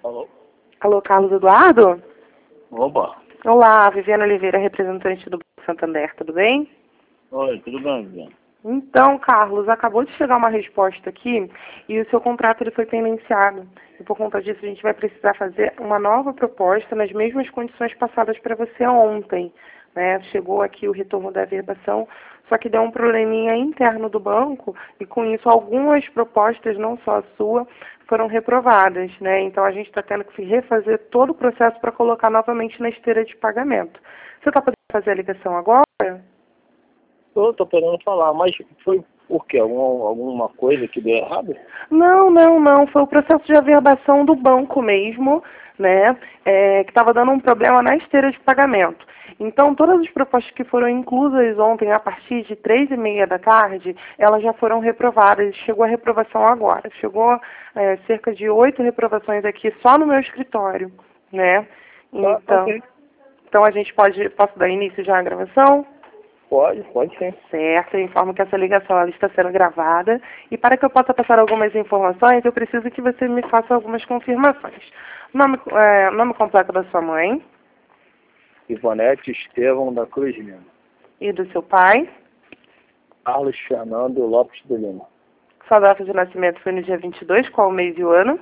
Alô? Alô, Carlos Eduardo? Opa. Olá, Viviane Oliveira, representante do Banco Santander, tudo bem? Oi, tudo bem, Viviane? Então, Carlos, acabou de chegar uma resposta aqui e o seu contrato ele foi pendenciado. E por conta disso, a gente vai precisar fazer uma nova proposta nas mesmas condições passadas para você ontem. Né? Chegou aqui o retorno da verbação, só que deu um probleminha interno do banco e com isso algumas propostas, não só a sua, foram reprovadas. Né? Então a gente está tendo que refazer todo o processo para colocar novamente na esteira de pagamento. Você está podendo fazer a ligação agora? Eu tô querendo falar, mas foi por quê? Alguma coisa que deu errado? Não. Foi o processo de averbação do banco mesmo, né? Que estava dando um problema na esteira de pagamento. Então, todas as propostas que foram inclusas ontem, a partir de 3h30 da tarde, elas já foram reprovadas. Chegou a reprovação agora. Chegou cerca de 8 reprovações aqui só no meu escritório, né? Então, Ok. então a gente posso dar início já à gravação? Pode sim. Certo, eu informo que essa ligação ela está sendo gravada e para que eu possa passar algumas informações, eu preciso que você me faça algumas confirmações. Nome completo da sua mãe Ivonete Estevão da Cruz Lima. e do seu pai. Carlos Fernando Lopes de Lima. Sua data de nascimento foi no dia 22, qual o mês e o ano?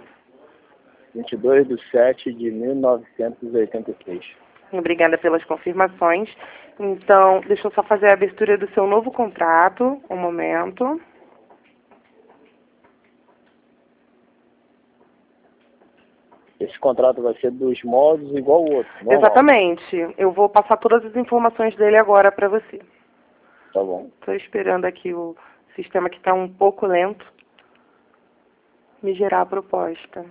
22/7/1983. Obrigada pelas confirmações. Então, deixa eu só fazer a abertura do seu novo contrato. Um momento. Esse contrato vai ser dos moldes igual o outro, normal. Exatamente. Eu vou passar todas as informações dele agora para você. Tá bom. Estou esperando aqui o sistema que está um pouco lento me gerar a proposta.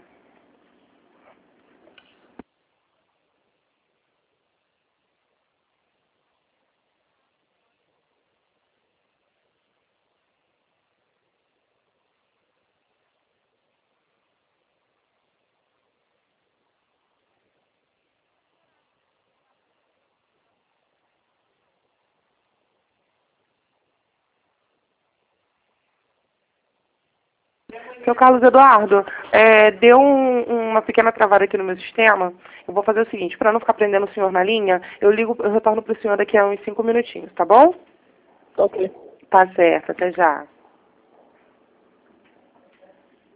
Seu Carlos Eduardo, deu uma pequena travada aqui no meu sistema. Eu vou fazer o seguinte, para não ficar prendendo o senhor na linha, eu retorno para o senhor daqui a uns 5 minutinhos, tá bom? Ok. Tá certo, até já.